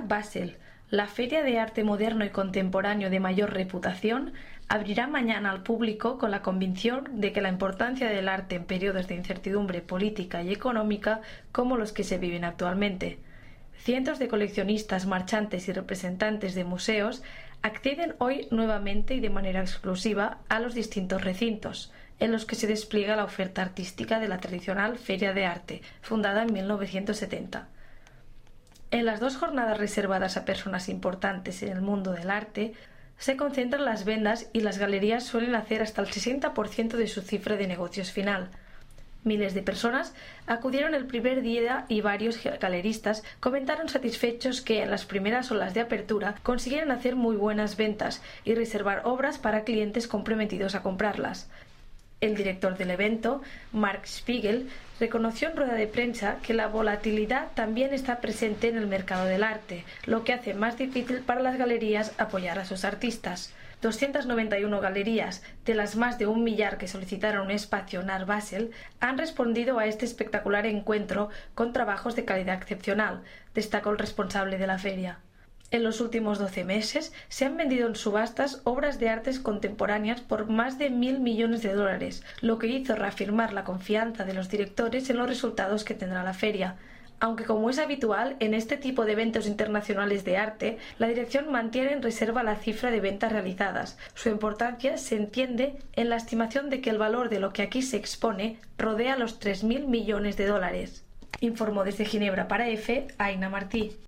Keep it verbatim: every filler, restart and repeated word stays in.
Art Basel, la feria de arte moderno y contemporáneo de mayor reputación, abrirá mañana al público con la convicción de que la importancia del arte en periodos de incertidumbre política y económica como los que se viven actualmente. Cientos de coleccionistas, marchantes y representantes de museos acceden hoy nuevamente y de manera exclusiva a los distintos recintos, en los que se despliega la oferta artística de la tradicional Feria de Arte, fundada en mil novecientos setenta. En las dos jornadas reservadas a personas importantes en el mundo del arte, se concentran las ventas y las galerías suelen hacer hasta el sesenta por ciento de su cifra de negocios final. Miles de personas acudieron el primer día y varios galeristas comentaron satisfechos que en las primeras olas de apertura consiguieron hacer muy buenas ventas y reservar obras para clientes comprometidos a comprarlas. El director del evento, Mark Spiegel, reconoció en rueda de prensa que la volatilidad también está presente en el mercado del arte, lo que hace más difícil para las galerías apoyar a sus artistas. doscientas noventa y una galerías, de las más de un millar que solicitaron un espacio en Art Basel, han respondido a este espectacular encuentro con trabajos de calidad excepcional, destacó el responsable de la feria. En los últimos doce meses se han vendido en subastas obras de artes contemporáneas por más de mil millones de dólares, lo que hizo reafirmar la confianza de los directores en los resultados que tendrá la feria. Aunque, como es habitual en este tipo de eventos internacionales de arte, la dirección mantiene en reserva la cifra de ventas realizadas. Su importancia se entiende en la estimación de que el valor de lo que aquí se expone rodea los tres mil millones de dólares. Informó desde Ginebra para EFE, Aina Martí.